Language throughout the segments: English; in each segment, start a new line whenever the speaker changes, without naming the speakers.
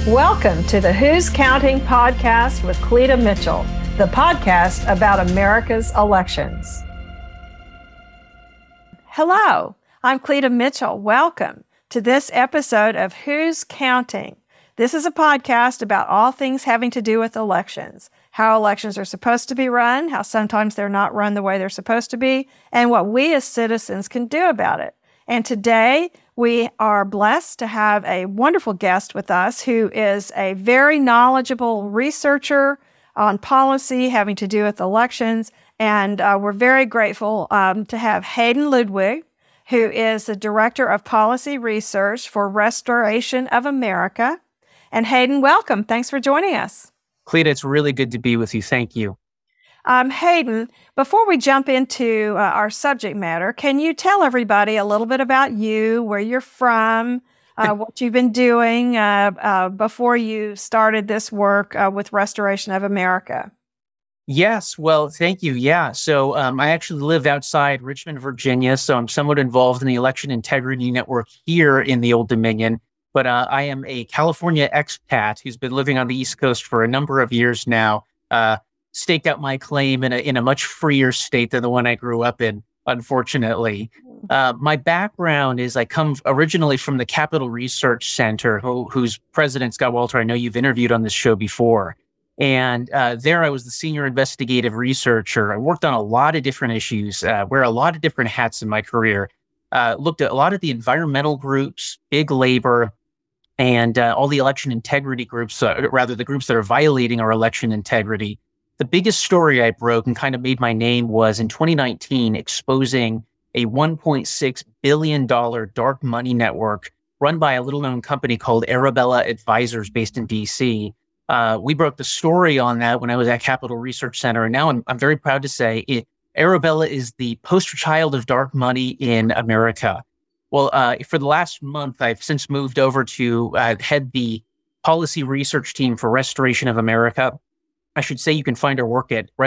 Welcome to the Who's Counting podcast with Cleta Mitchell, the podcast about America's elections. Hello, I'm Cleta Mitchell. Welcome to this episode of Who's Counting. This is a podcast about all things having to do with elections, how elections are supposed to be run, how sometimes they're not run the way they're supposed to be, and what we as citizens can do about it. And today, we are blessed to have a wonderful guest with us who is a very knowledgeable researcher on policy having to do with elections. And we're very grateful to have Hayden Ludwig, who is the Director of Policy Research for Restoration of America. And Hayden, welcome. Thanks for joining us.
Cleta, it's really good to be with you. Thank you.
Hayden, before we jump into our subject matter, can you tell everybody a little bit about you, where you're from, what you've been doing before you started this work with Restoration of America?
Yes, well, thank you. Yeah, so I actually live outside Richmond, Virginia, so I'm somewhat involved in the election integrity network here in the Old Dominion. But I am a California expat who's been living on the East Coast for a number of years now. Staked out my claim in a much freer state than the one I grew up in, unfortunately. My background is I come originally from the Capital Research Center, whose president, Scott Walter, I know you've interviewed on this show before. And there I was the senior investigative researcher. I worked on a lot of different issues, wear a lot of different hats in my career. Looked at a lot of the environmental groups, big labor, and all the election integrity groups, rather the groups that are violating our election integrity. The biggest story I broke and kind of made my name was in 2019, exposing a $1.6 billion dark money network run by a little-known company called Arabella Advisors based in D.C. We broke the story on that when I was at Capital Research Center, and now I'm very proud to say Arabella is the poster child of dark money in America. Well, for the last month, I've since moved over to head the policy research team for Restoration of America. I should say you can find our work at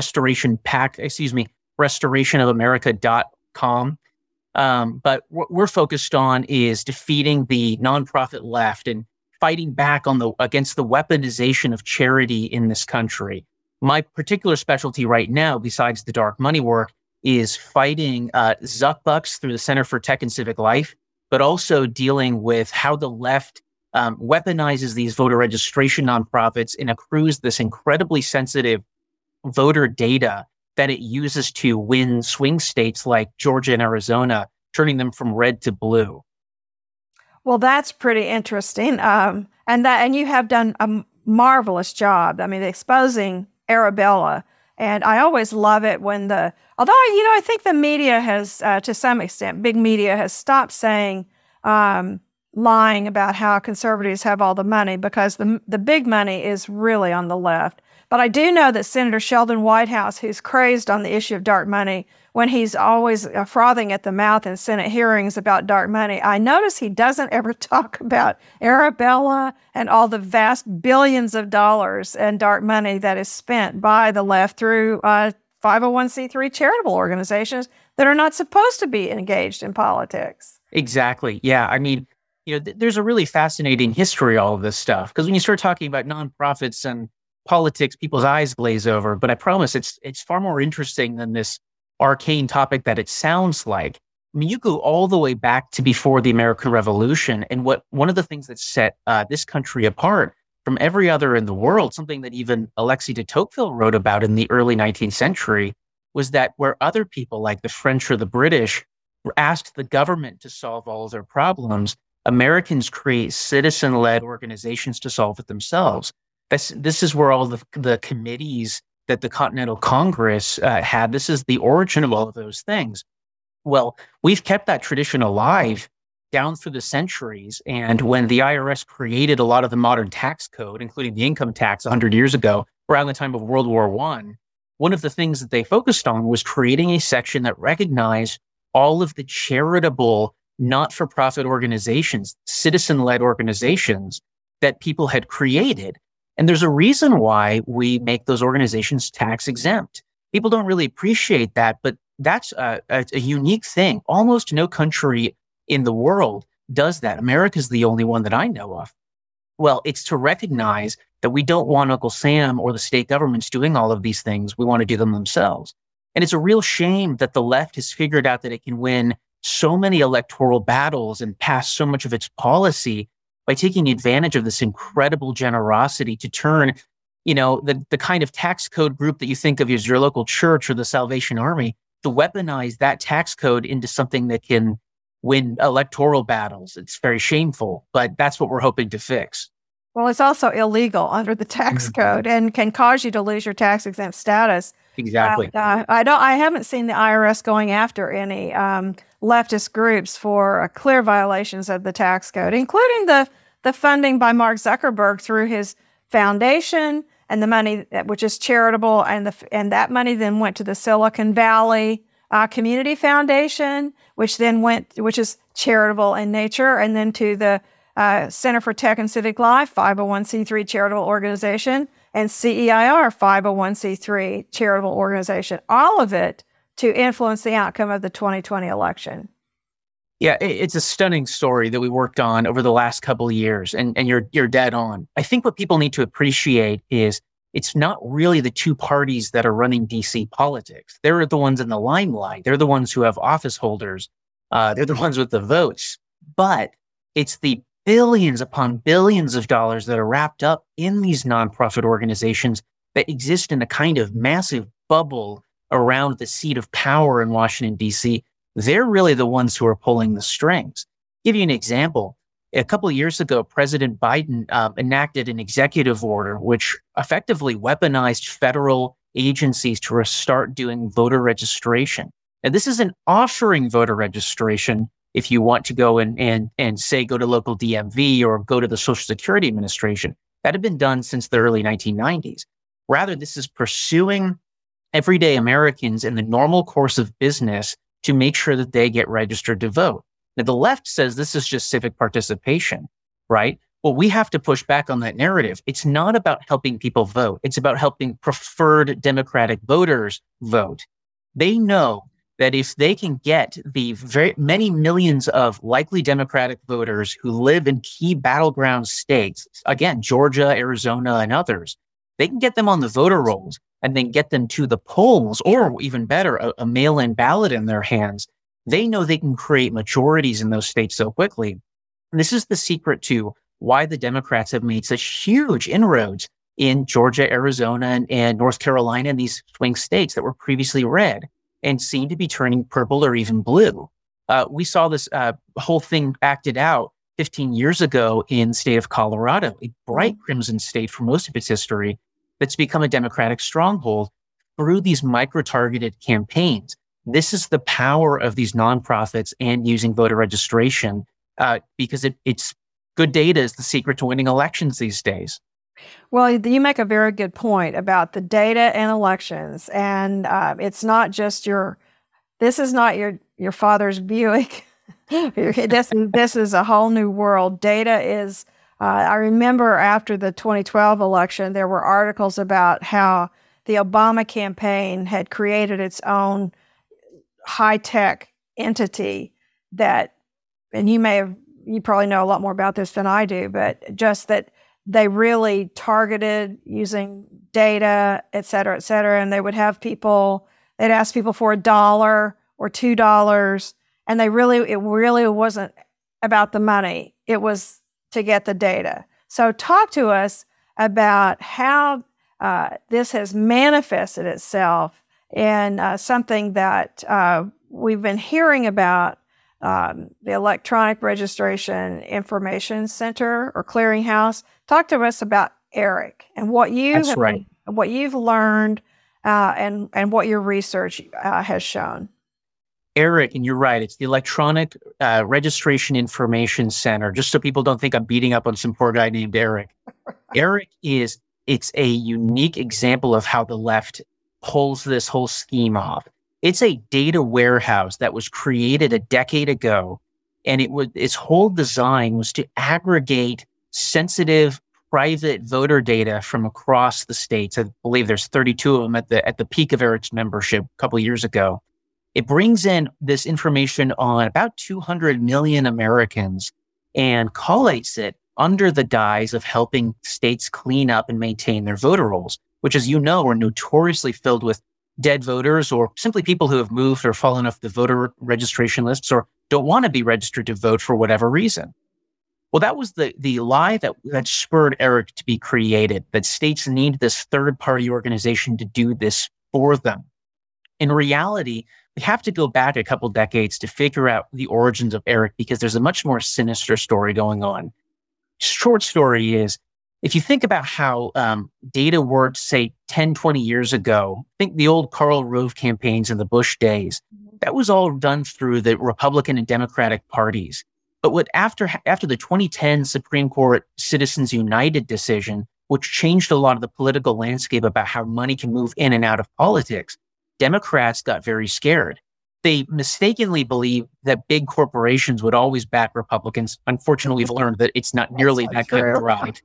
restorationofamerica.com. But what we're focused on is defeating the nonprofit left and fighting back against the weaponization of charity in this country. My particular specialty right now, besides the dark money work, is fighting Zuck Bucks through the Center for Tech and Civic Life, but also dealing with how the left weaponizes these voter registration nonprofits and accrues this incredibly sensitive voter data that it uses to win swing states like Georgia and Arizona, turning them from red to blue.
Well, that's pretty interesting. And you have done a marvelous job. I mean, exposing Arabella. And I always love it when I think the media has, to some extent, big media has stopped saying, lying about how conservatives have all the money, because the big money is really on the left. But I do know that Senator Sheldon Whitehouse, who's crazed on the issue of dark money, when he's always frothing at the mouth in Senate hearings about dark money, I notice he doesn't ever talk about Arabella and all the vast billions of dollars in dark money that is spent by the left through 501c3 charitable organizations that are not supposed to be engaged in politics.
Exactly. Yeah. I mean, there's a really fascinating history of all of this stuff, because when you start talking about nonprofits and politics, people's eyes glaze over. But I promise it's far more interesting than this arcane topic that it sounds like. I mean, you go all the way back to before the American Revolution, and one of the things that set this country apart from every other in the world, something that even Alexis de Tocqueville wrote about in the early 19th century, was that where other people like the French or the British asked the government to solve all of their problems, Americans create citizen-led organizations to solve it themselves. This is where all the committees that the Continental Congress had, this is the origin of all of those things. Well, we've kept that tradition alive down through the centuries. And when the IRS created a lot of the modern tax code, including the income tax 100 years ago, around the time of World War I, one of the things that they focused on was creating a section that recognized all of the charitable, not-for-profit organizations, citizen-led organizations that people had created. And there's a reason why we make those organizations tax exempt. People don't really appreciate that, but that's a unique thing. Almost no country in the world does that. America's the only one that I know of. Well, it's to recognize that we don't want Uncle Sam or the state governments doing all of these things. We want to do them themselves. And it's a real shame that the left has figured out that it can win so many electoral battles and pass so much of its policy by taking advantage of this incredible generosity to turn, the kind of tax code group that you think of as your local church or the Salvation Army, to weaponize that tax code into something that can win electoral battles. It's very shameful, but that's what we're hoping to fix.
Well, it's also illegal under the tax code and can cause you to lose your tax exempt status.
Exactly.
I haven't seen the IRS going after any leftist groups for clear violations of the tax code, including the funding by Mark Zuckerberg through his foundation and the money which is charitable, and that money then went to the Silicon Valley Community Foundation, which is charitable in nature, and then to the Center for Tech and Civic Life, 501c3 charitable organization, and CEIR, 501c3 charitable organization, all of it to influence the outcome of the 2020 election.
Yeah, it's a stunning story that we worked on over the last couple of years, and you're dead on. I think what people need to appreciate is it's not really the two parties that are running DC politics. They're the ones in the limelight. They're the ones who have office holders. They're the ones with the votes. But it's the billions upon billions of dollars that are wrapped up in these nonprofit organizations that exist in a kind of massive bubble around the seat of power in Washington, D.C. They're really the ones who are pulling the strings. Give you an example. A couple of years ago, President Biden enacted an executive order which effectively weaponized federal agencies to start doing voter registration. And this isn't offering voter registration if you want to go and say, go to local DMV or go to the Social Security Administration. That had been done since the early 1990s. Rather, this is pursuing everyday Americans in the normal course of business to make sure that they get registered to vote. Now, the left says this is just civic participation, right? Well, we have to push back on that narrative. It's not about helping people vote. It's about helping preferred Democratic voters vote. They know that if they can get the very many millions of likely Democratic voters who live in key battleground states, again, Georgia, Arizona, and others, they can get them on the voter rolls and then get them to the polls, or even better, a mail-in ballot in their hands. They know they can create majorities in those states so quickly. And this is the secret to why the Democrats have made such huge inroads in Georgia, Arizona, and North Carolina, and these swing states that were previously red and seem to be turning purple or even blue. We saw this whole thing acted out 15 years ago in the state of Colorado, a bright crimson state for most of its history that's become a Democratic stronghold through these micro-targeted campaigns. This is the power of these nonprofits and using voter registration because it's good data is the secret to winning elections these days.
Well, you make a very good point about the data and elections, and it's not just this is not your father's Buick. This is a whole new world. Data is, I remember after the 2012 election, there were articles about how the Obama campaign had created its own high-tech entity that, and you probably know a lot more about this than I do, but just that they really targeted using data, et cetera, and they would have they'd ask people for $1 or $2, and it really wasn't about the money. It was to get the data. So talk to us about how this has manifested itself in something that we've been hearing about, the Electronic Registration Information Center or Clearinghouse. Talk to us about ERIC and what what you've learned and what your research has shown.
ERIC, and you're right, it's the Electronic Registration Information Center, just so people don't think I'm beating up on some poor guy named Eric. ERIC it's a unique example of how the left pulls this whole scheme off. It's a data warehouse that was created a decade ago, and its whole design was to aggregate sensitive private voter data from across the states. I believe there's 32 of them at the peak of ERIC's membership a couple of years ago. It brings in this information on about 200 million Americans and collates it under the guise of helping states clean up and maintain their voter rolls, which, as you know, are notoriously filled with dead voters or simply people who have moved or fallen off the voter registration lists or don't want to be registered to vote for whatever reason. Well, that was the lie that spurred ERIC to be created, that states need this third-party organization to do this for them. In reality, we have to go back a couple decades to figure out the origins of ERIC because there's a much more sinister story going on. Short story is, if you think about how data worked, say, 10, 20 years ago, think the old Karl Rove campaigns in the Bush days, that was all done through the Republican and Democratic parties. But after the 2010 Supreme Court Citizens United decision, which changed a lot of the political landscape about how money can move in and out of politics, Democrats got very scared. They mistakenly believed that big corporations would always back Republicans. Unfortunately, we've learned that it's not nearly that cut and dried.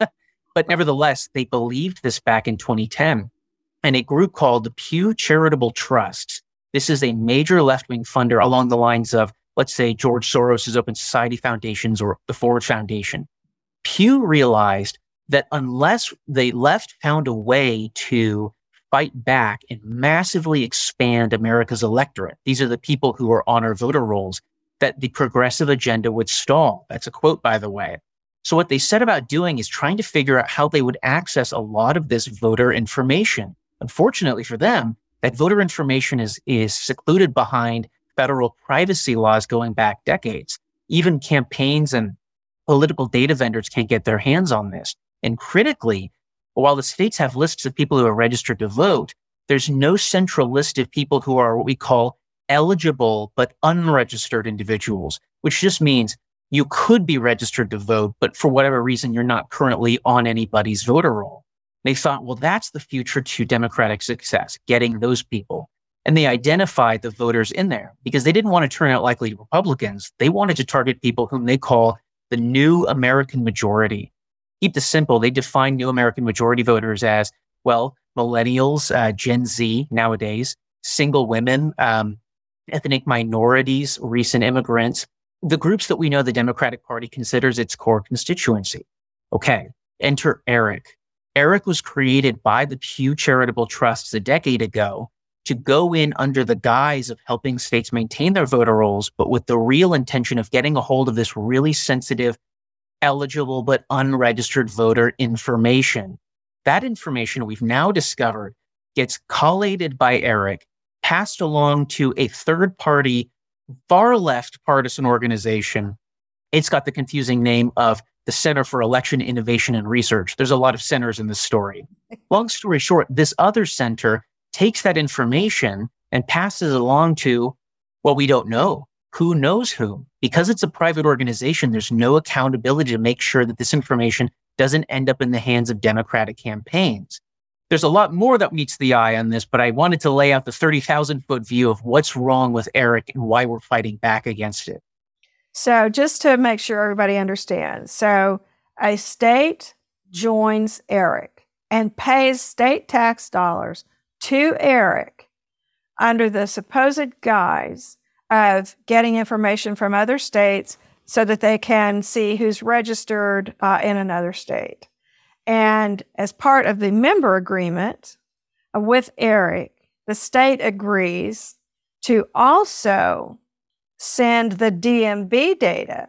But nevertheless, they believed this back in 2010. And a group called the Pew Charitable Trust, this is a major left-wing funder along the lines of, let's say, George Soros' Open Society Foundations or the Ford Foundation. Pew realized that unless the left found a way to fight back and massively expand America's electorate, these are the people who are on our voter rolls, that the progressive agenda would stall. That's a quote, by the way. So what they set about doing is trying to figure out how they would access a lot of this voter information. Unfortunately for them, that voter information is secluded behind federal privacy laws going back decades. Even campaigns and political data vendors can't get their hands on this. And critically, while the states have lists of people who are registered to vote, there's no central list of people who are what we call eligible but unregistered individuals, which just means you could be registered to vote, but for whatever reason, you're not currently on anybody's voter roll. They thought, well, that's the future to Democratic success, getting those people. And they identified the voters in there because they didn't want to turn out likely Republicans. They wanted to target people whom they call the new American majority. Keep this simple. They define new American majority voters as, well, millennials, Gen Z nowadays, single women, ethnic minorities, recent immigrants, the groups that we know the Democratic Party considers its core constituency. Okay, enter ERIC. ERIC was created by the Pew Charitable Trusts a decade ago to go in under the guise of helping states maintain their voter rolls, but with the real intention of getting a hold of this really sensitive, eligible but unregistered voter information. That information we've now discovered gets collated by ERIC, passed along to a third-party, far-left partisan organization. It's got the confusing name of the Center for Election Innovation and Research. There's a lot of centers in this story. Long story short, this other center takes that information and passes it along to, well, we don't know. Who knows whom? Because it's a private organization, there's no accountability to make sure that this information doesn't end up in the hands of Democratic campaigns. There's a lot more that meets the eye on this, but I wanted to lay out the 30,000-foot view of what's wrong with ERIC and why we're fighting back against it.
So just to make sure everybody understands, so a state joins ERIC and pays state tax dollars to ERIC under the supposed guise of getting information from other states so that they can see who's registered in another state. And as part of the member agreement with ERIC, the state agrees to also send the DMV data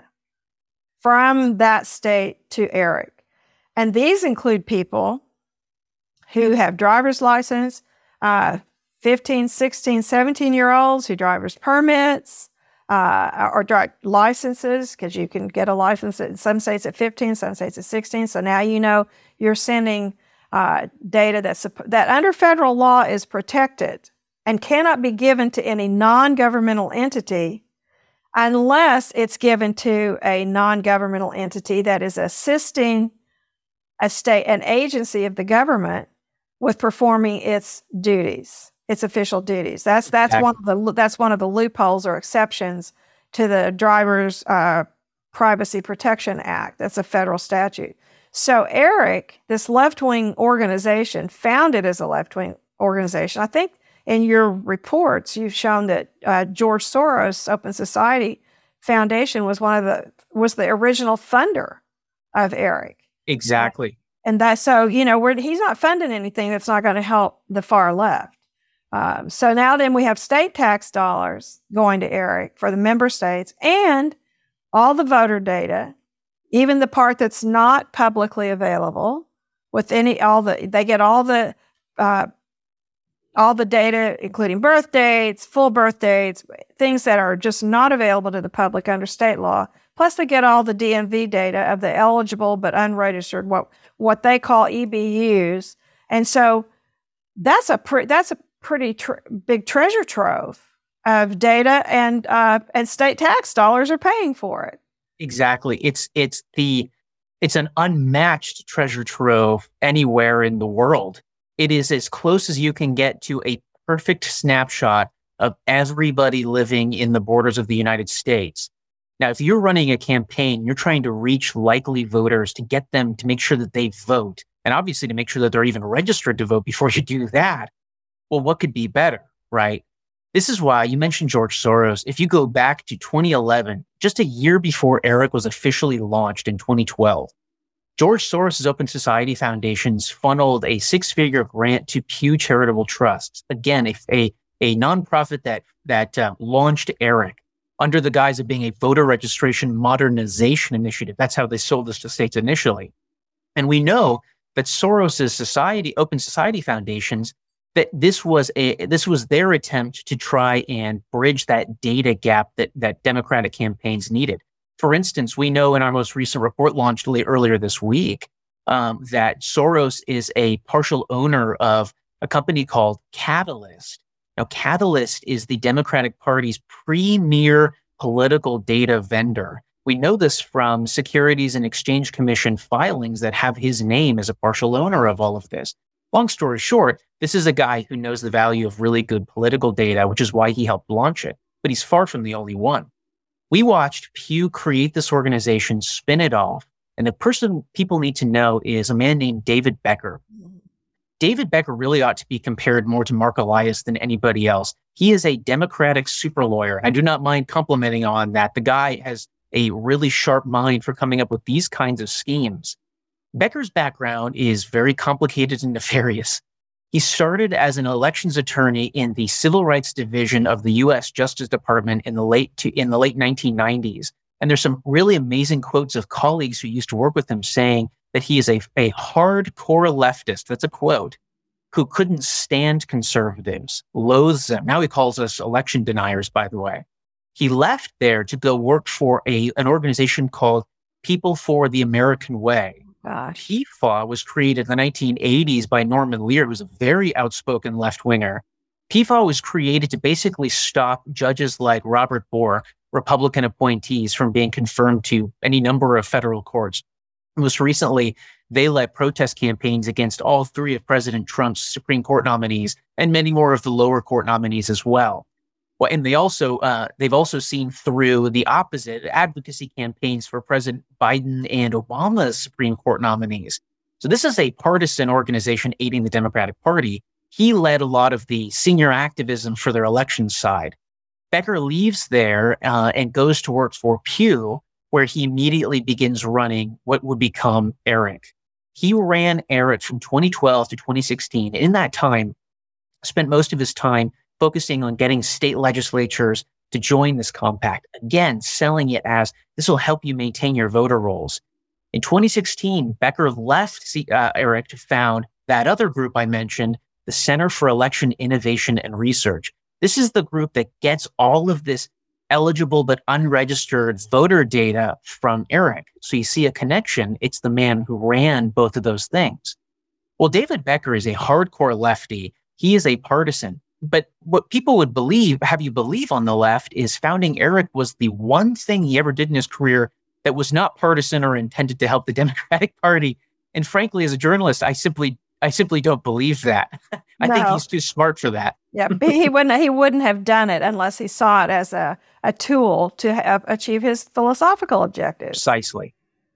from that state to ERIC. And these include people who have driver's license, 15, 16, 17-year-olds who driver's permits or licenses, because you can get a license in some states at 15, some states at 16. So now you know you're sending data that under federal law is protected and cannot be given to any non-governmental entity unless it's given to a non-governmental entity that is assisting an agency of the government with performing its duties. Its official duties. That's one of the loopholes or exceptions to the Driver's Privacy Protection Act. That's a federal statute. So ERIC, this left-wing organization, founded as a left-wing organization. I think in your reports you've shown that George Soros Open Society Foundation was the original funder of Eric.
Exactly.
And that's so, he's not funding anything that's not going to help the far left. So now then we have state tax dollars going to Eric for the member states and all the voter data, even the part that's not publicly available they get all the data, including birth dates, full birth dates, things that are just not available to the public under state law. Plus they get all the DMV data of the eligible but unregistered, what they call EBUs. And so that's a pretty big treasure trove of data, and state tax dollars are paying for it.
Exactly. It's an unmatched treasure trove anywhere in the world. It is as close as you can get to a perfect snapshot of everybody living in the borders of the United States. Now, if you're running a campaign, you're trying to reach likely voters to get them to make sure that they vote, and obviously to make sure that they're even registered to vote before you do that. Well, what could be better, right? This is why you mentioned George Soros. If you go back to 2011, just a year before Eric was officially launched in 2012, George Soros' Open Society Foundations funneled a six-figure grant to Pew Charitable Trusts. Again, a nonprofit that launched Eric under the guise of being a voter registration modernization initiative. That's how they sold this to states initially. And we know that Soros' Open Society Foundations, that this was their attempt to try and bridge that data gap that Democratic campaigns needed. For instance, we know in our most recent report launched earlier this week that Soros is a partial owner of a company called Catalyst. Now, Catalyst is the Democratic Party's premier political data vendor. We know this from Securities and Exchange Commission filings that have his name as a partial owner of all of this. Long story short, this is a guy who knows the value of really good political data, which is why he helped launch it. But he's far from the only one. We watched Pew create this organization, spin it off, and the person people need to know is a man named David Becker. David Becker really ought to be compared more to Mark Elias than anybody else. He is a Democratic super lawyer. I do not mind complimenting on that. The guy has a really sharp mind for coming up with these kinds of schemes. Becker's background is very complicated and nefarious. He started as an elections attorney in the Civil Rights Division of the U.S. Justice Department in the late 1990s. And there's some really amazing quotes of colleagues who used to work with him saying that he is a hardcore leftist, that's a quote, who couldn't stand conservatives, loathes them. Now he calls us election deniers, by the way. He left there to go work for an organization called People for the American Way. PFAW was created in the 1980s by Norman Lear, who's a very outspoken left-winger. PFAW was created to basically stop judges like Robert Bork, Republican appointees, from being confirmed to any number of federal courts. Most recently, they led protest campaigns against all three of President Trump's Supreme Court nominees and many more of the lower court nominees as well. Well, and they've also seen through the opposite advocacy campaigns for President Biden and Obama's Supreme Court nominees. So this is a partisan organization aiding the Democratic Party. He led a lot of the senior activism for their election side. Becker leaves there and goes to work for Pew, where he immediately begins running what would become Eric. He ran Eric from 2012 to 2016. In that time, spent most of his time focusing on getting state legislatures to join this compact, again, selling it as this will help you maintain your voter rolls. In 2016, Becker left Eric to found that other group I mentioned, the Center for Election Innovation and Research. This is the group that gets all of this eligible but unregistered voter data from Eric. So you see a connection. It's the man who ran both of those things. Well, David Becker is a hardcore lefty. He is a partisan. But what people would have you believe on the left is founding Eric was the one thing he ever did in his career that was not partisan or intended to help the Democratic Party. And frankly, as a journalist, I simply don't believe that. I think he's too smart for that.
Yeah, he wouldn't have done it unless he saw it as a tool to achieve his philosophical objectives.
Precisely.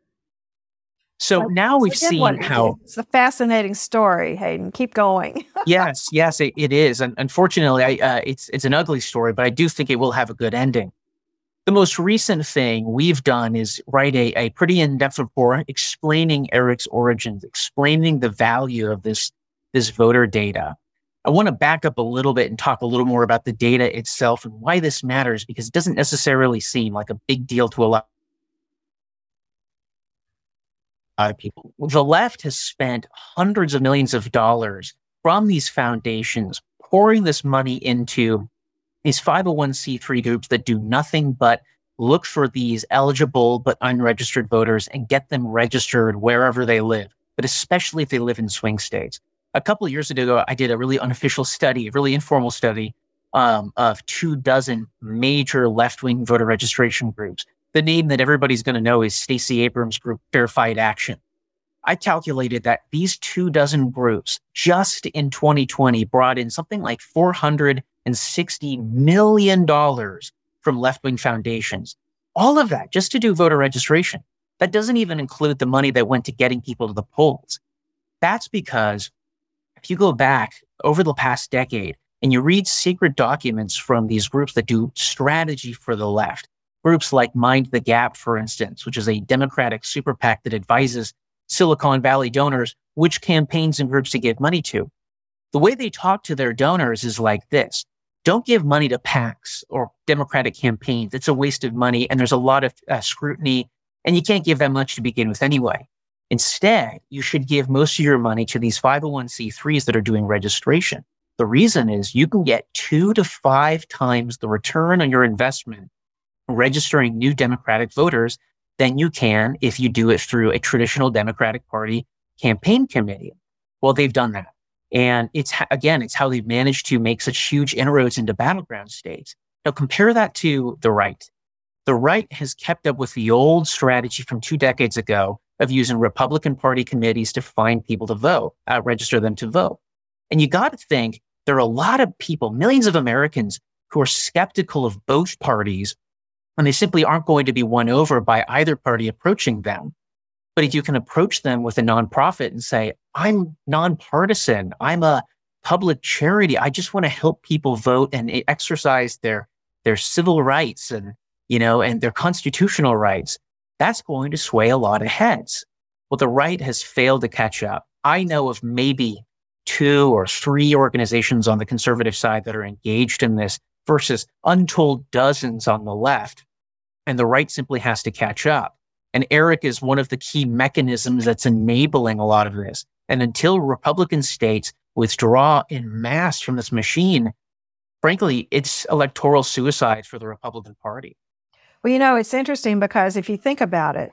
So now we've seen how
it's a fascinating story, Hayden. Keep going.
Yes, it is. And unfortunately, it's an ugly story, but I do think it will have a good ending. The most recent thing we've done is write a pretty in-depth report explaining ERIC's origins, explaining the value of this voter data. I want to back up a little bit and talk a little more about the data itself and why this matters, because it doesn't necessarily seem like a big deal to a lot of people. The left has spent hundreds of millions of dollars from these foundations, pouring this money into these 501c3 groups that do nothing but look for these eligible but unregistered voters and get them registered wherever they live, but especially if they live in swing states. A couple of years ago, I did a really unofficial study, a really informal study of 24 major left-wing voter registration groups. The name that everybody's going to know is Stacey Abrams' group, Verified Action. I calculated that these 24 groups just in 2020 brought in something like $460 million from left-wing foundations. All of that just to do voter registration. That doesn't even include the money that went to getting people to the polls. That's because if you go back over the past decade and you read secret documents from these groups that do strategy for the left, groups like Mind the Gap, for instance, which is a Democratic super PAC that advises Silicon Valley donors which campaigns and groups to give money to. The way they talk to their donors is like this. Don't give money to PACs or Democratic campaigns. It's a waste of money and there's a lot of scrutiny and you can't give that much to begin with anyway. Instead, you should give most of your money to these 501c3s that are doing registration. The reason is you can get 2 to 5 times the return on your investment registering new Democratic voters than you can if you do it through a traditional Democratic Party campaign committee. Well, they've done that. And it's how they've managed to make such huge inroads into battleground states. Now compare that to the right. The right has kept up with the old strategy from 2 decades ago of using Republican Party committees to find people to vote, register them to vote. And you got to think there are a lot of people, millions of Americans who are skeptical of both parties, and they simply aren't going to be won over by either party approaching them. But if you can approach them with a nonprofit and say, I'm nonpartisan, I'm a public charity, I just want to help people vote and exercise their civil rights and their constitutional rights, that's going to sway a lot of heads. Well, the right has failed to catch up. I know of maybe 2 or 3 organizations on the conservative side that are engaged in this versus untold dozens on the left. And the right simply has to catch up. And ERIC is one of the key mechanisms that's enabling a lot of this. And until Republican states withdraw en masse from this machine, frankly, it's electoral suicide for the Republican Party.
Well, it's interesting because if you think about it,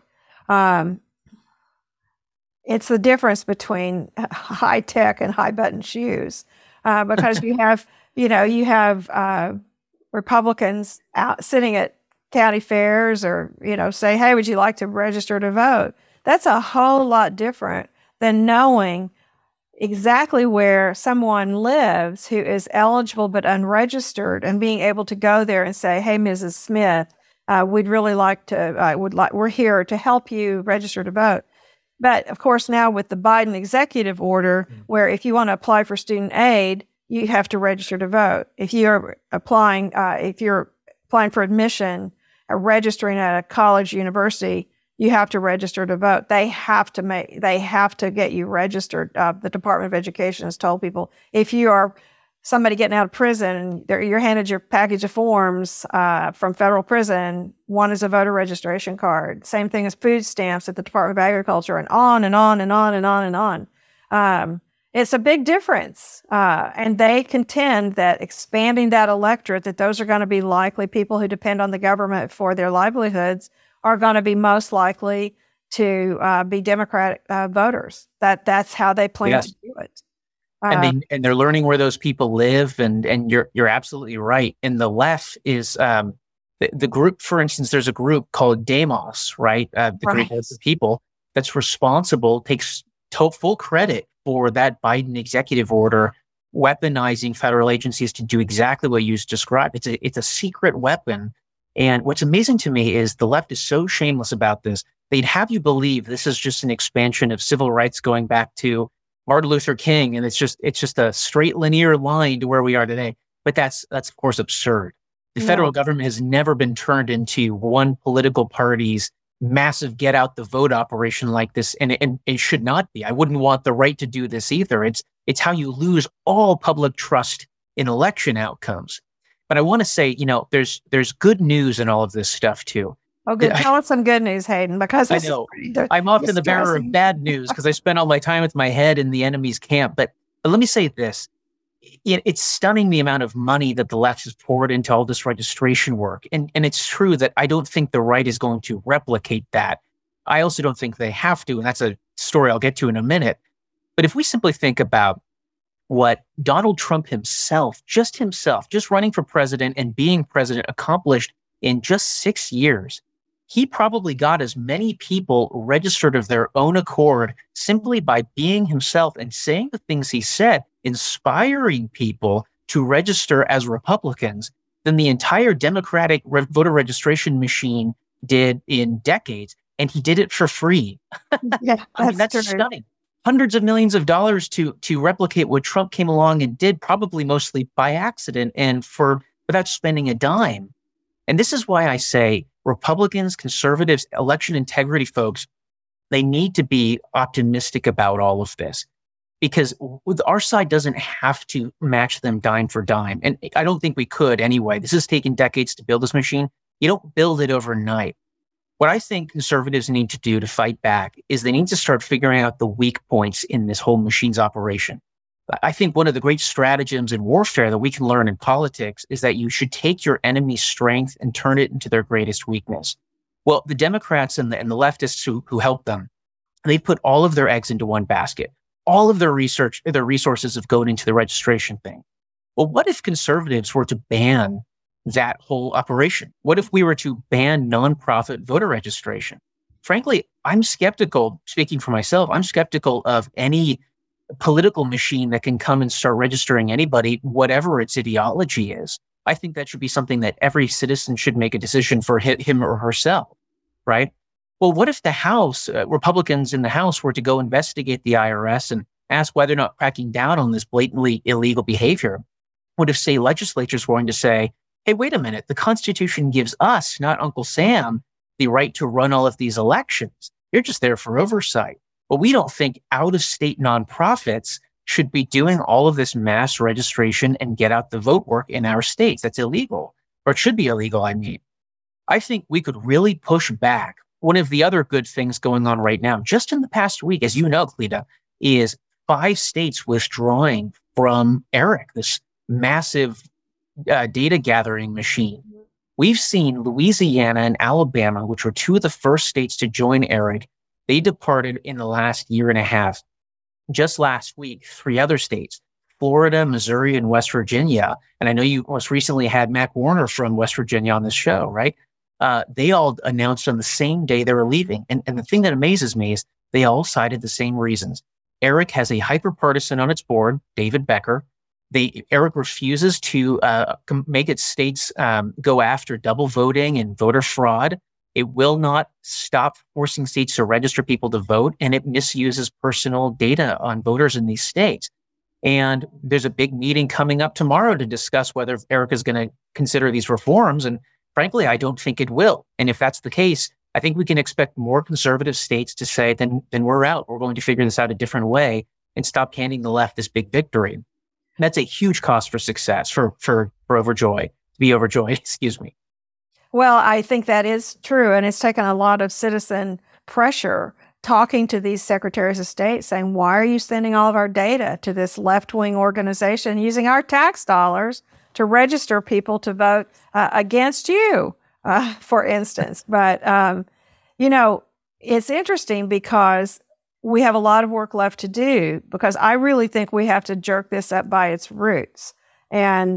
it's the difference between high tech and high button shoes, because you have Republicans out sitting at county fairs or, say, hey, would you like to register to vote? That's a whole lot different than knowing exactly where someone lives who is eligible but unregistered and being able to go there and say, hey, Mrs. Smith, we'd really like to, we're here to help you register to vote. But of course, now with the Biden executive order, where if you want to apply for student aid, you have to register to vote. If you're applying for admission, registering at a college, university, you have to register to vote. They have to get you registered. The Department of Education has told people if you are somebody getting out of prison and you're handed your package of forms from federal prison, one is a voter registration card. Same thing as food stamps at the Department of Agriculture, and on and on and on and on and on. It's a big difference. And they contend that expanding that electorate, that those are going to be likely people who depend on the government for their livelihoods, are going to be most likely to be Democratic voters. That's how they plan to do it.
And they're learning where those people live, and you're absolutely right. And the left is the group. For instance, there's a group called Demos, right? Group of people that's responsible, takes full credit for that Biden executive order, weaponizing federal agencies to do exactly what you just described. It's a secret weapon. And what's amazing to me is the left is so shameless about this. They'd have you believe this is just an expansion of civil rights going back to Martin Luther King, and it's just a straight linear line to where we are today. But that's of course absurd. The
No.
federal government has never been turned into one political party's massive get out the vote operation like this. And it should not be. I wouldn't want the right to do this either. It's how you lose all public trust in election outcomes. But I want to say, there's good news in all of this stuff too.
Oh, good. Tell us some good news, Hayden, because
I know I'm often the bearer of bad news because I spend all my time with my head in the enemy's camp. But let me say this. It's stunning the amount of money that the left has poured into all this registration work. And it's true that I don't think the right is going to replicate that. I also don't think they have to. And that's a story I'll get to in a minute. But if we simply think about what Donald Trump himself, just running for president and being president accomplished in just 6 years, he probably got as many people registered of their own accord simply by being himself and saying the things he said, inspiring people to register as Republicans than the entire Democratic voter registration machine did in decades. And he did it for free.
Yeah,
that's stunning. Hundreds of millions of dollars to replicate what Trump came along and did, probably mostly by accident and without spending a dime. And this is why I say Republicans, conservatives, election integrity folks, they need to be optimistic about all of this because our side doesn't have to match them dime for dime. And I don't think we could anyway. This has taken decades to build this machine. You don't build it overnight. What I think conservatives need to do to fight back is they need to start figuring out the weak points in this whole machine's operation. I think one of the great stratagems in warfare that we can learn in politics is that you should take your enemy's strength and turn it into their greatest weakness. Well, the Democrats and the leftists who help them, they put all of their eggs into one basket. All of their resources have gone into the registration thing. Well, what if conservatives were to ban that whole operation? What if we were to ban nonprofit voter registration? Frankly, I'm skeptical, speaking for myself, I'm skeptical of any political machine that can come and start registering anybody, whatever its ideology is. I think that should be something that every citizen should make a decision for him or herself, right? Well, what if the House, Republicans in the House were to go investigate the IRS and ask why they're not cracking down on this blatantly illegal behavior? What if, say, legislatures were going to say, hey, wait a minute, the Constitution gives us, not Uncle Sam, the right to run all of these elections. You're just there for oversight. But we don't think out-of-state nonprofits should be doing all of this mass registration and get out the vote work in our states. That's illegal, or it should be illegal, I mean. I think we could really push back. One of the other good things going on right now, just in the past week, as you know, Cleta, is 5 states withdrawing from ERIC, this massive data gathering machine. We've seen Louisiana and Alabama, which were 2 of the first states to join ERIC. They departed in the last year and a half. Just last week, 3 other states, Florida, Missouri, and West Virginia. And I know you most recently had Mac Warner from West Virginia on this show, right? They all announced on the same day they were leaving. And the thing that amazes me is they all cited the same reasons. ERIC has a hyper-partisan on its board, David Becker. ERIC refuses to make its states go after double voting and voter fraud. It will not stop forcing states to register people to vote, and it misuses personal data on voters in these states. And there's a big meeting coming up tomorrow to discuss whether ERIC is going to consider these reforms. And frankly, I don't think it will. And if that's the case, I think we can expect more conservative states to say, then we're out. We're going to figure this out a different way and stop handing the left this big victory. That's a huge cost for success, for overjoyed, to be overjoyed, excuse me.
Well, I think that is true. And it's taken a lot of citizen pressure talking to these secretaries of state saying, why are you sending all of our data to this left-wing organization using our tax dollars to register people to vote against you, for instance? But, it's interesting because we have a lot of work left to do because I really think we have to jerk this up by its roots. And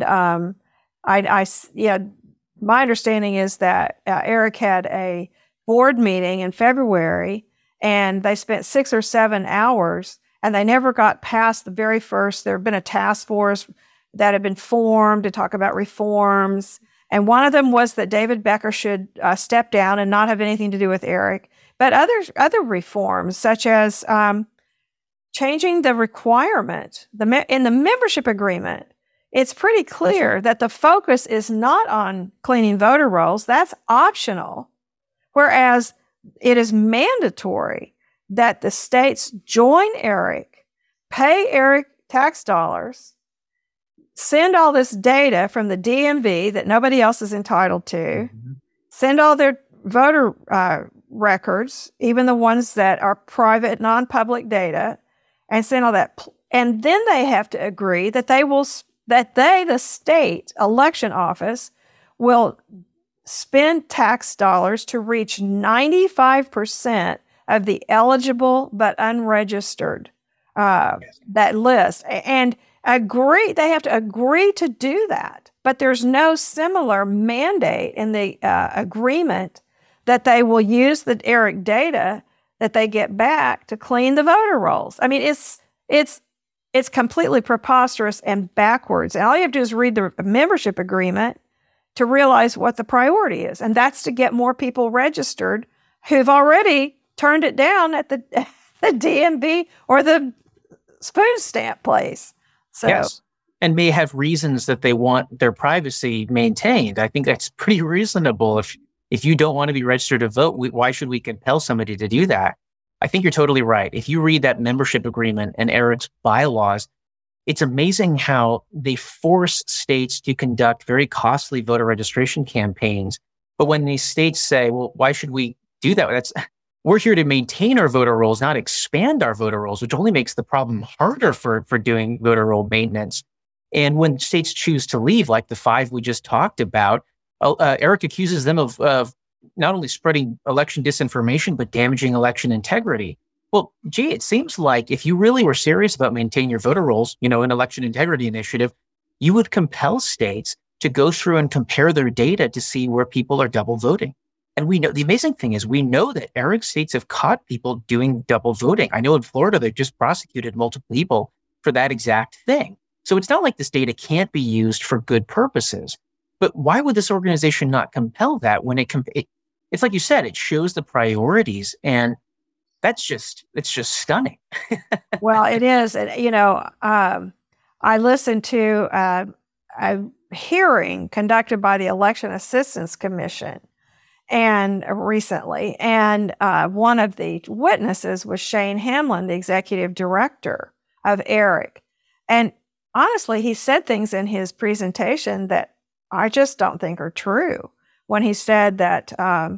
my understanding is that ERIC had a board meeting in February, and they spent 6 or 7 hours, and they never got past the very first. There had been a task force that had been formed to talk about reforms, and one of them was that David Becker should step down and not have anything to do with ERIC. But other reforms, such as changing the requirement in the membership agreement, it's pretty clear that the focus is not on cleaning voter rolls. That's optional. Whereas it is mandatory that the states join ERIC, pay ERIC tax dollars, send all this data from the DMV that nobody else is entitled to, send all their voter records, even the ones that are private, non-public data, and send all that. And then they have to agree that the state election office, will spend tax dollars to reach 95% of the eligible but unregistered, that list. And they have to agree to do that. But there's no similar mandate in the agreement that they will use the ERIC data that they get back to clean the voter rolls. I mean, it's completely preposterous and backwards. And all you have to do is read the membership agreement to realize what the priority is. And that's to get more people registered who've already turned it down at the DMV or the spoon stamp place. So,
yes. And may have reasons that they want their privacy maintained. I think that's pretty reasonable. If you don't want to be registered to vote, why should we compel somebody to do that? I think you're totally right. If you read that membership agreement and ERIC's bylaws, it's amazing how they force states to conduct very costly voter registration campaigns. But when these states say, well, why should we do that? We're here to maintain our voter rolls, not expand our voter rolls, which only makes the problem harder for doing voter roll maintenance. And when states choose to leave, like the 5 we just talked about, ERIC accuses them of not only spreading election disinformation, but damaging election integrity. Well, gee, it seems like if you really were serious about maintaining your voter rolls, an election integrity initiative, you would compel states to go through and compare their data to see where people are double voting. And we know, the amazing thing is we know that ERIC states have caught people doing double voting. I know in Florida, they've just prosecuted multiple people for that exact thing. So it's not like this data can't be used for good purposes. But why would this organization not compel that when it's like you said, it shows the priorities, and it's just stunning.
Well, it is. And, I listened to a hearing conducted by the Election Assistance Commission recently, and one of the witnesses was Shane Hamlin, the executive director of ERIC. And honestly, he said things in his presentation that I just don't think are true. When he said that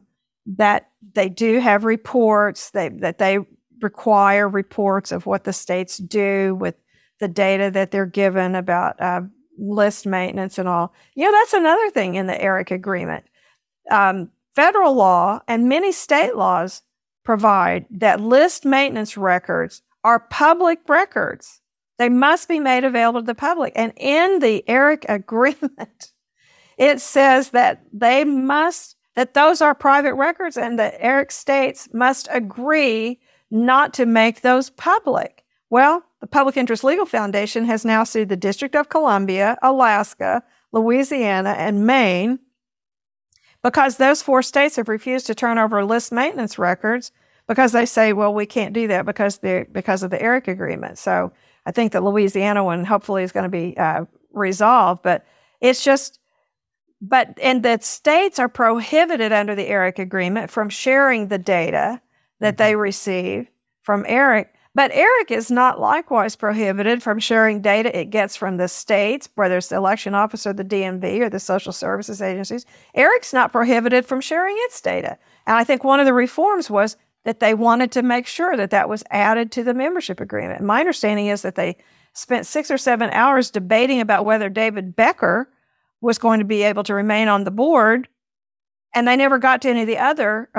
they do have reports, that they require reports of what the states do with the data that they're given about list maintenance and all. That's another thing in the ERIC agreement. Federal law and many state laws provide that list maintenance records are public records. They must be made available to the public. And in the ERIC agreement, it says that that those are private records, and the ERIC states must agree not to make those public. Well, the Public Interest Legal Foundation has now sued the District of Columbia, Alaska, Louisiana, and Maine because those 4 states have refused to turn over list maintenance records because they say, well, we can't do that because of the ERIC agreement. So I think the Louisiana one hopefully is going to be resolved, but it's just. And that states are prohibited under the ERIC agreement from sharing the data that they receive from ERIC. But ERIC is not likewise prohibited from sharing data it gets from the states, whether it's the election office or the DMV or the social services agencies. ERIC's not prohibited from sharing its data. And I think one of the reforms was that they wanted to make sure that was added to the membership agreement. My understanding is that they spent 6 or 7 hours debating about whether David Becker was going to be able to remain on the board, and they never got to any of the other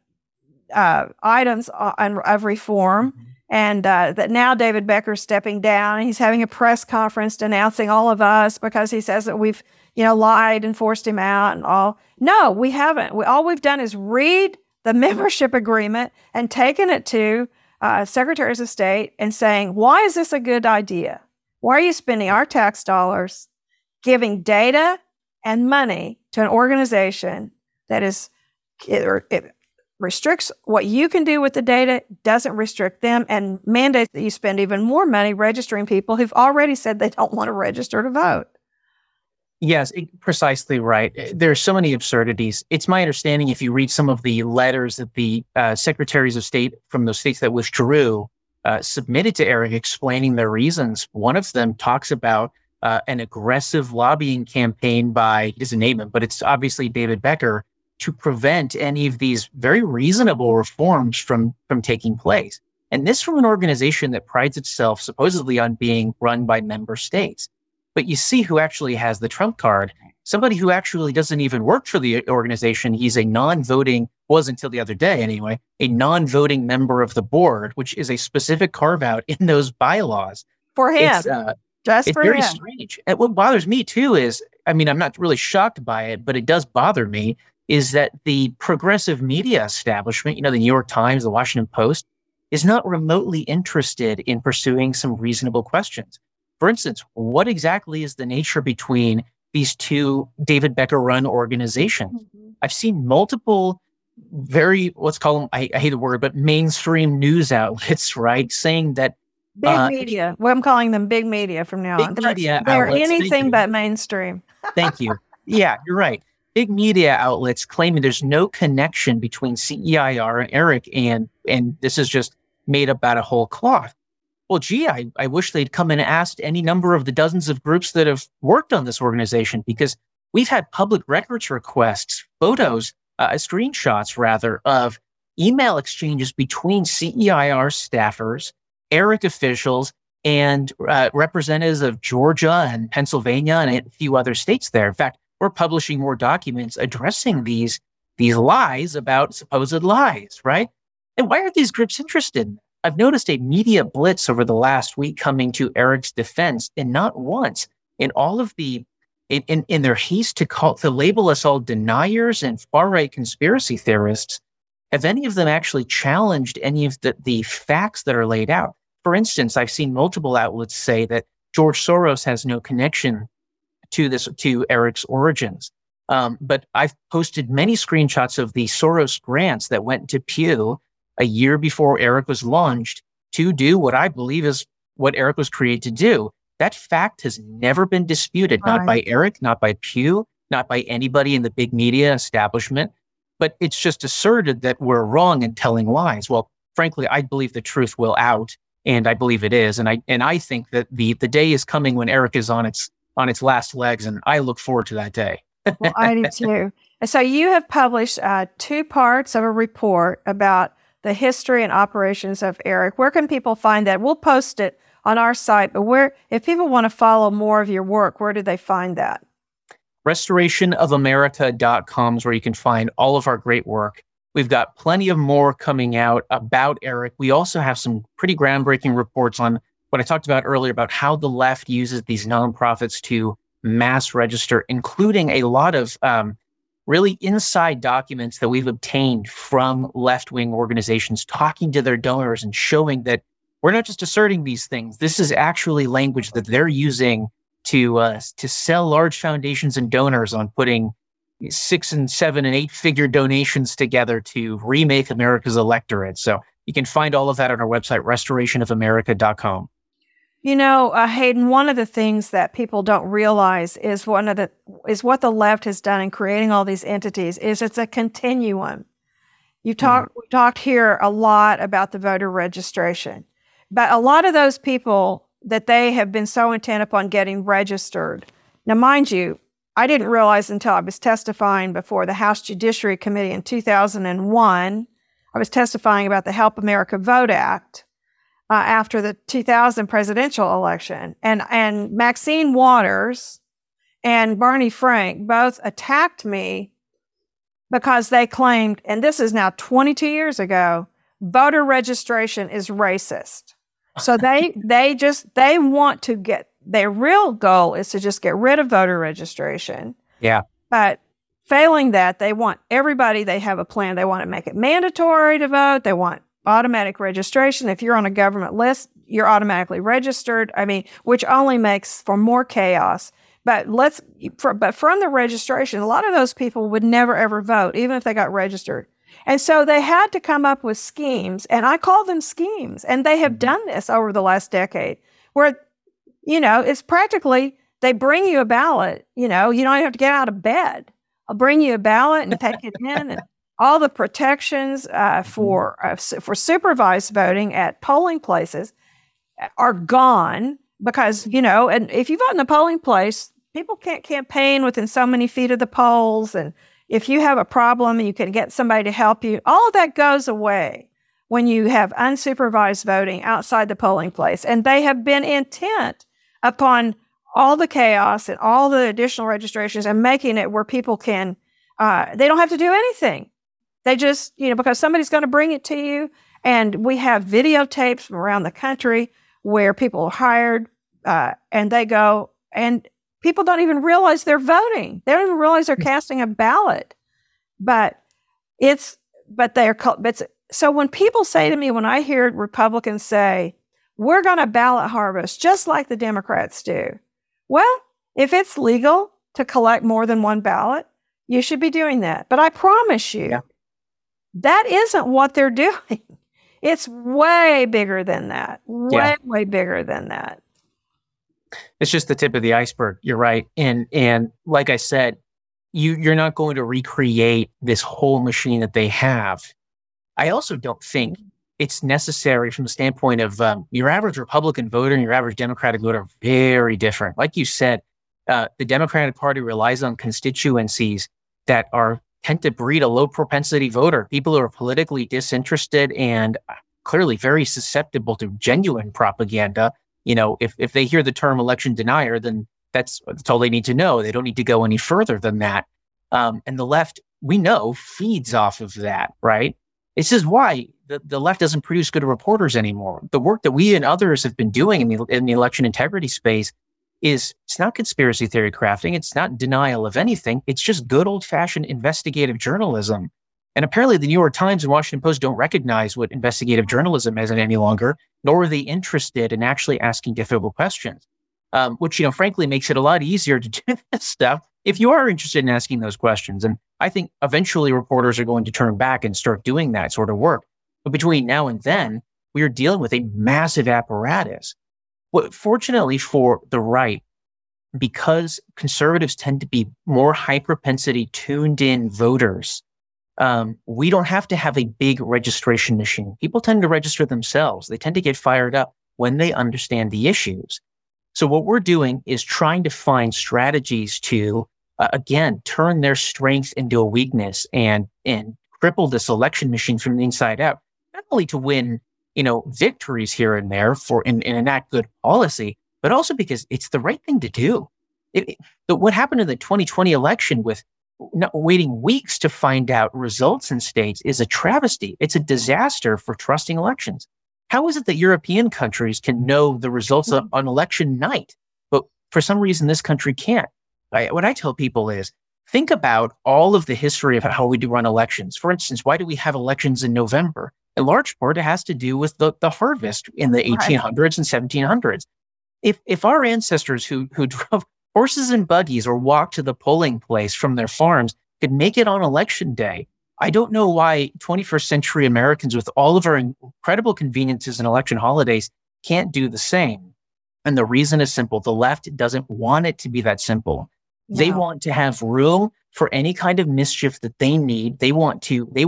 items of reform, and that now David Becker's stepping down, and he's having a press conference denouncing all of us because he says that we've, lied and forced him out and all. No, we haven't. All we've done is read the membership agreement and taken it to secretaries of state and saying, why is this a good idea? Why are you spending our tax dollars giving data and money to an organization that it restricts what you can do with the data, doesn't restrict them, and mandates that you spend even more money registering people who've already said they don't want to register to vote?
Yes, precisely right. There are so many absurdities. It's my understanding, if you read some of the letters that the secretaries of state from those states that withdrew submitted to Eric explaining their reasons, one of them talks about an aggressive lobbying campaign by, he doesn't name him, but it's obviously David Becker, to prevent any of these very reasonable reforms from taking place. And this from an organization that prides itself supposedly on being run by member states. But you see who actually has the trump card, somebody who actually doesn't even work for the organization. He's a non-voting, was until the other day anyway, a non-voting member of the board, which is a specific carve out in those bylaws.
For him.
It's very strange. And what bothers me too is, I mean, I'm not really shocked by it, but it does bother me, is that the progressive media establishment, the New York Times, the Washington Post, is not remotely interested in pursuing some reasonable questions. For instance, what exactly is the nature between these two David Becker run organizations? Mm-hmm. I've seen multiple very, let's call them, I hate the word, but mainstream news outlets, right, saying that
big media. Well, I'm calling them big media from now on. They're anything but mainstream.
Thank you. Yeah, you're right. Big media outlets claiming there's no connection between CEIR and Eric, and this is just made up out of whole cloth. Well, gee, I wish they'd come and asked any number of the dozens of groups that have worked on this organization, because we've had public records requests, photos, screenshots rather, of email exchanges between CEIR staffers, Eric officials, and representatives of Georgia and Pennsylvania and a few other states there. In fact, we're publishing more documents addressing these lies about supposed lies, right? And why are these groups interested? I've noticed a media blitz over the last week coming to Eric's defense, and not once in all of in their haste to label us all deniers and far-right conspiracy theorists, have any of them actually challenged any of the facts that are laid out? For instance, I've seen multiple outlets say that George Soros has no connection to Eric's origins. But I've posted many screenshots of the Soros grants that went to Pew a year before Eric was launched to do what I believe is what Eric was created to do. That fact has never been disputed, not by Eric, not by Pew, not by anybody in the big media establishment, but it's just asserted that we're wrong in telling lies. Well, frankly, I believe the truth will out, and I believe it is. And I think that the day is coming when Eric is on its last legs, and I look forward to that day.
Well, I do too. So you have published 2 parts of a report about the history and operations of Eric. Where can people find that? We'll post it on our site, but if people want to follow more of your work, where do they find that?
Restorationofamerica.com is where you can find all of our great work. We've got plenty of more coming out about Eric. We also have some pretty groundbreaking reports on what I talked about earlier about how the left uses these nonprofits to mass register, including a lot of really inside documents that we've obtained from left-wing organizations talking to their donors and showing that we're not just asserting these things. This is actually language that they're using to sell large foundations and donors on putting 6 and 7 and 8 figure donations together to remake America's electorate. So you can find all of that on our website, restorationofamerica.com.
Hayden, one of the things that people don't realize is what the left has done in creating all these entities is it's a continuum. We talked here a lot about the voter registration, but a lot of those people that they have been so intent upon getting registered. Now, mind you, I didn't realize until I was testifying before the House Judiciary Committee in 2001. I was testifying about the Help America Vote Act. After the 2000 presidential election. And Maxine Waters and Barney Frank both attacked me because they claimed, and this is now 22 years ago, voter registration is racist. So they want to their real goal is to just get rid of voter registration.
Yeah.
But failing that, they want everybody, they have a plan. They want to make it mandatory to vote. They want automatic registration. If you're on a government list, you're automatically registered. Which only makes for more chaos. But from the registration, a lot of those people would never ever vote, even if they got registered. And so they had to come up with schemes, and I call them schemes. And they have done this over the last decade, where it's practically they bring you a ballot. You don't even have to get out of bed. I'll bring you a ballot and take it in, and all the protections for supervised voting at polling places are gone because, and if you vote in the polling place, people can't campaign within so many feet of the polls. And if you have a problem, you can get somebody to help you. All of that goes away when you have unsupervised voting outside the polling place. And they have been intent upon all the chaos and all the additional registrations and making it where people can, they don't have to do anything. They just, because somebody's going to bring it to you. And we have videotapes from around the country where people are hired and they go, and people don't even realize they're voting. They don't even realize they're casting a ballot. So when people say to me, when I hear Republicans say, we're going to ballot harvest just like the Democrats do. Well, if it's legal to collect more than one ballot, you should be doing that. But I promise you, that isn't what they're doing. It's way bigger than that. Way bigger than that.
It's just the tip of the iceberg. You're right. And like I said, you're not going to recreate this whole machine that they have. I also don't think it's necessary from the standpoint of your average Republican voter and your average Democratic voter are very different. Like you said, the Democratic Party relies on constituencies that tend to breed a low propensity voter, people who are politically disinterested and clearly very susceptible to genuine propaganda. If they hear the term election denier, then that's all they need to know. They don't need to go any further than that. And the left, we know, feeds off of that, right? This is why the left doesn't produce good reporters anymore. The work that we and others have been doing in the election integrity space it's not conspiracy theory crafting. It's not denial of anything. It's just good old fashioned investigative journalism. And apparently the New York Times and Washington Post don't recognize what investigative journalism is any longer, nor are they interested in actually asking difficult questions, which, frankly makes it a lot easier to do this stuff if you are interested in asking those questions. And I think eventually reporters are going to turn back and start doing that sort of work. But between now and then, we are dealing with a massive apparatus. Well, fortunately for the right, because conservatives tend to be more high propensity tuned in voters, we don't have to have a big registration machine. People tend to register themselves. They tend to get fired up when they understand the issues. So what we're doing is trying to find strategies to, again, turn their strength into a weakness and cripple this election machine from the inside out, not only to win victories here and there and enact good policy, but also because it's the right thing to do. What happened in the 2020 election with waiting weeks to find out results in states is a travesty. It's a disaster for trusting elections. How is it that European countries can know the results on election night, but for some reason this country can't? What I tell people is, think about all of the history of how we do run elections. For instance, why do we have elections in November? In large part, it has to do with the harvest in the 1800s and 1700s. If our ancestors who drove horses and buggies or walked to the polling place from their farms could make it on election day, I don't know why 21st century Americans, with all of our incredible conveniences and election holidays, can't do the same. And the reason is simple. The left doesn't want it to be that simple. No. They want to have room for any kind of mischief that they need. They want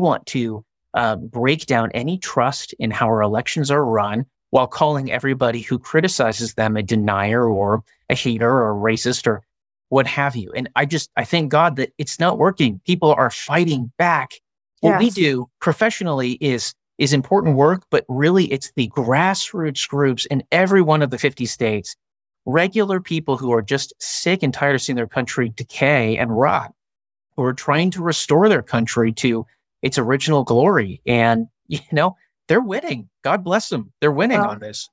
to break down any trust in how our elections are run, while calling everybody who criticizes them a denier or a hater or a racist or what have you. And I thank God that it's not working. People are fighting back. What we do professionally is important work, but really it's the grassroots groups in every one of the 50 states, regular people who are just sick and tired of seeing their country decay and rot, who are trying to restore their country to its original glory. And, they're winning. God bless them. They're winning on this.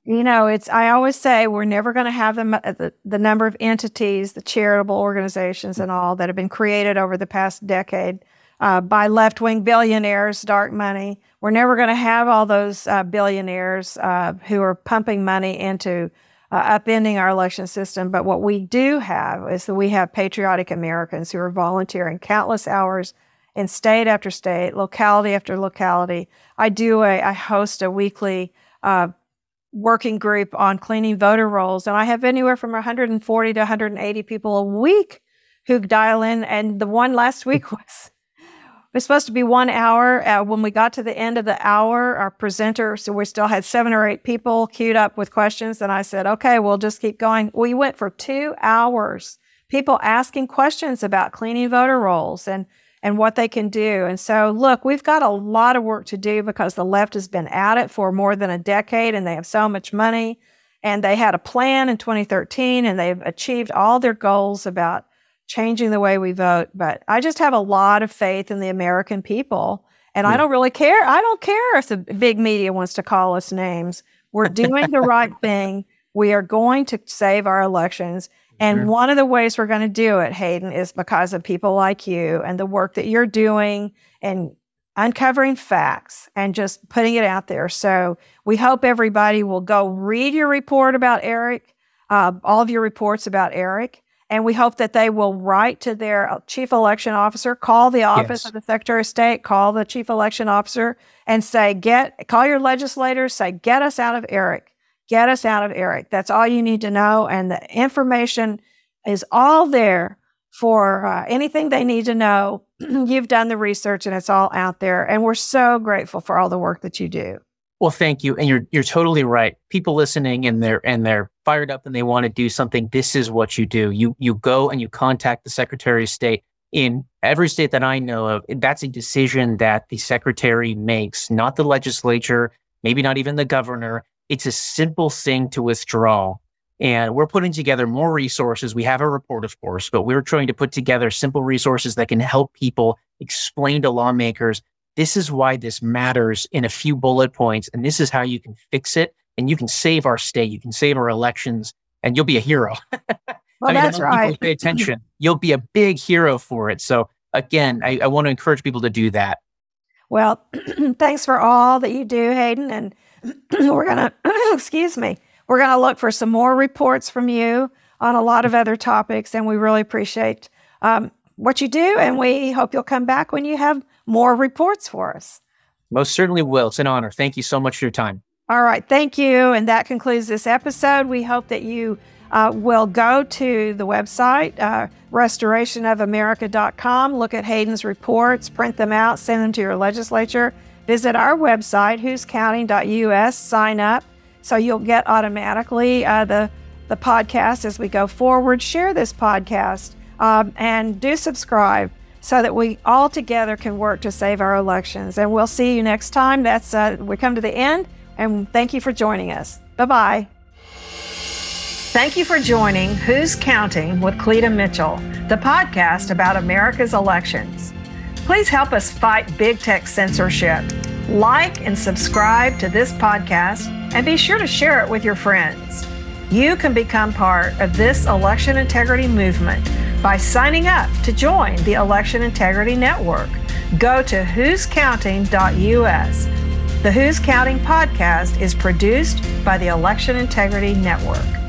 I always say we're never going to have the number of entities, the charitable organizations and all that have been created over the past decade by left-wing billionaires, dark money. We're never going to have all those billionaires who are pumping money into upending our election system. But what we do have is that we have patriotic Americans who are volunteering countless hours in state after state, locality after locality. I host a weekly working group on cleaning voter rolls, and I have anywhere from 140 to 180 people a week who dial in. And the one last week was supposed to be 1 hour. When we got to the end of the hour, our presenter, so we still had 7 or 8 people queued up with questions, and I said, okay, we'll just keep going. We went for 2 hours, people asking questions about cleaning voter rolls and what they can do. And so, look, we've got a lot of work to do because the left has been at it for more than a decade, and they have so much money. And they had a plan in 2013, and they've achieved all their goals about changing the way we vote. But I just have a lot of faith in the American people. And I don't really care. I don't care if the big media wants to call us names. We're doing the right thing. We are going to save our elections. And one of the ways we're going to do it, Hayden, is because of people like you and the work that you're doing and uncovering facts and just putting it out there. So we hope everybody will go read your report about Eric, all of your reports about Eric. And we hope that they will write to their chief election officer, call the office of the Secretary of State, call the chief election officer and say, call your legislators, say, get us out of Eric. Get us out of Eric. That's all you need to know. And the information is all there for anything they need to know. You've done the research and it's all out there. And we're so grateful for all the work that you do.
Well, thank you. And you're totally right. People listening and they're fired up and they want to do something. This is what you do. You go and you contact the Secretary of State. In every state that I know of, that's a decision that the secretary makes, not the legislature, maybe not even the governor. It's a simple thing to withdraw. And we're putting together more resources. We have a report, of course, but we're trying to put together simple resources that can help people explain to lawmakers, this is why this matters in a few bullet points. And this is how you can fix it. And you can save our state. You can save our elections and you'll be a hero.
Well, that's right.
People pay attention. You'll be a big hero for it. So again, I want to encourage people to do that.
Well, thanks for all that you do, Hayden. And we're going to, we're going to look for some more reports from you on a lot of other topics. And we really appreciate what you do. And we hope you'll come back when you have more reports for us.
Most certainly will. It's an honor. Thank you so much for your time.
All right. Thank you. And that concludes this episode. We hope that you will go to the website, restorationofamerica.com, look at Hayden's reports, print them out, send them to your legislature. Visit our website, whoscounting.us, sign up so you'll get automatically the podcast as we go forward. Share this podcast and do subscribe so that we all together can work to save our elections. And we'll see you next time. We come to the end, and thank you for joining us. Bye-bye. Thank you for joining Who's Counting with Cleta Mitchell, the podcast about America's elections. Please help us fight big tech censorship. Like and subscribe to this podcast and be sure to share it with your friends. You can become part of this election integrity movement by signing up to join the Election Integrity Network. Go to whoscounting.us. The Who's Counting podcast is produced by the Election Integrity Network.